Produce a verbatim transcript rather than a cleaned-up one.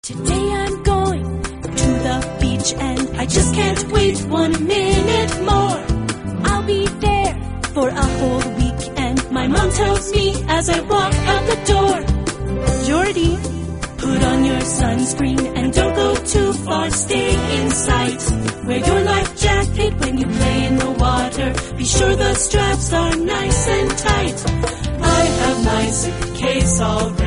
Today I'm going to the beach and I just can't wait one minute more. I'll be there for a whole week and my mom tells me as I walk out the door, Jordy, put on your sunscreen and don't go too far, stay in sight. Wear your life jacket when you play in the water. Be sure the straps are nice and tight. I have my suitcase all ready.